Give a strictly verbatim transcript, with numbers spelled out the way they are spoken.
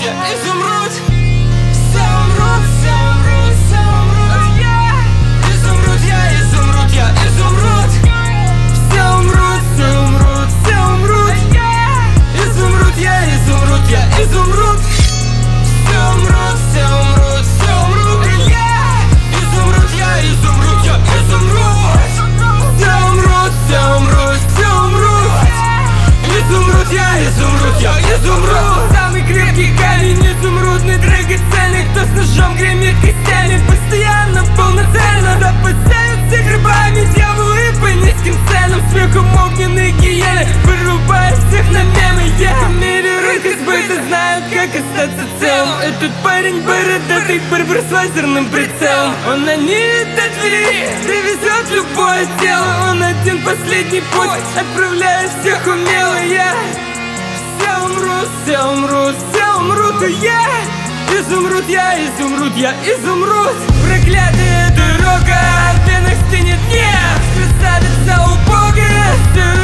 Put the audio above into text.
я изумруд. Все умрут, все умрут, все умрут. Я изумруд, я изумруд, я изумруд. Все умрут, все умрут, все умрут. Я изумруд, я изумруд, я изумруд. Все умрут, все умрут, все умрут. Я изумруд, я изумруд, я изумруд. Все умрут, все умрут, все умрут. Изумруд, я изумруд, я изумруд. Самый крепкий камень, изумрудный, драгоценный. Кто с ножом гремит костями, постоянно, полноценно запасаются грибами дьяволы по низким ценам. Смехом огненные гиены, вырубая всех на мемы. Я в мире рынка сбыта знают, как остаться целым. Этот парень бородатый барбер с лазерным прицелом. Он на ней до двери довезет любое тело. Он один последний путь отправляет всех умело. Я все умрут, все умрут, все умрут. И я изумруд, я изумруд, я изумруд. Проклятая дорога, в венах стынет нефть. Красавица убогая,